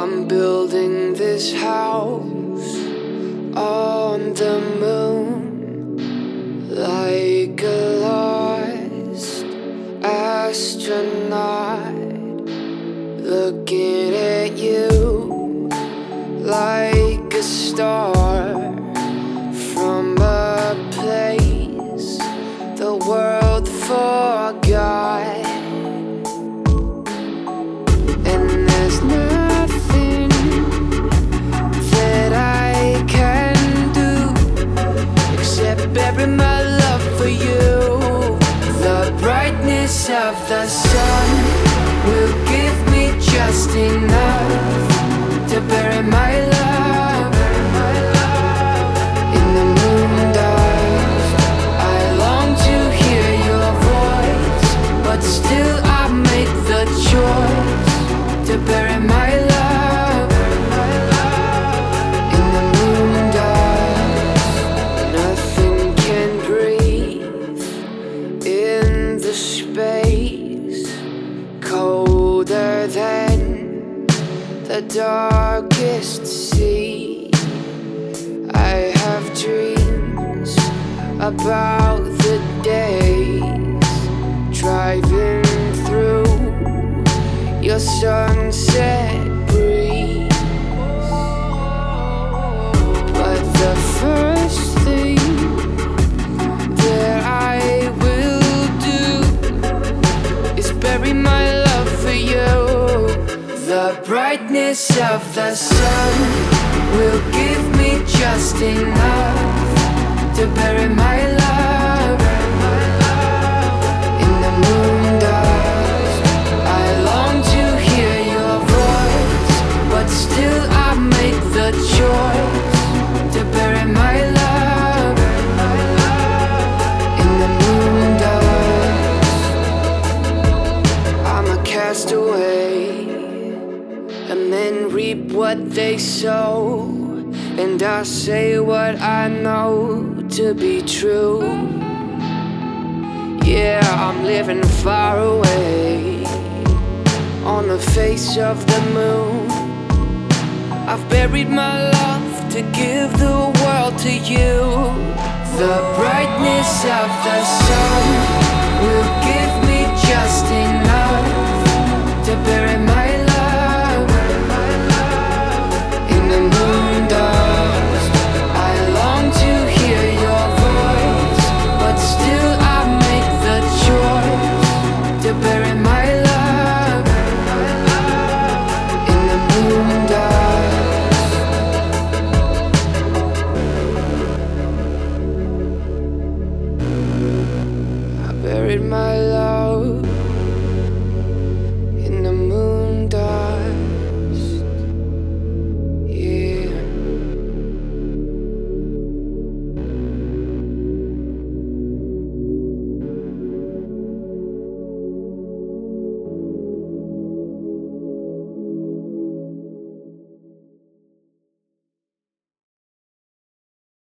I'm building this house on the moon, like a lost astronaut, looking at you like a star from a place the world forgot. And there's nothing that I can do except bury my love for you. The brightness of the sun will give me just enough to bury my love. In the moondust, I long to hear your voice, but still I make the choice to bury my love. In the moondust, nothing can breathe in the space colder than the darkest sea. I have dreams about the days driving through your sunset breeze. But the first thing that I will do is bury my love for you. The brightness of the sun will give me just enough to bury my love. In the moondust, I long to hear your voice, but still I make the choice to bury my love. In the moondust, I'm a castaway, and men reap what they sow, and I say what I know to be true. Yeah, I'm living far away on the face of the moon. I've buried my love to give the world to you. The brightness of the sun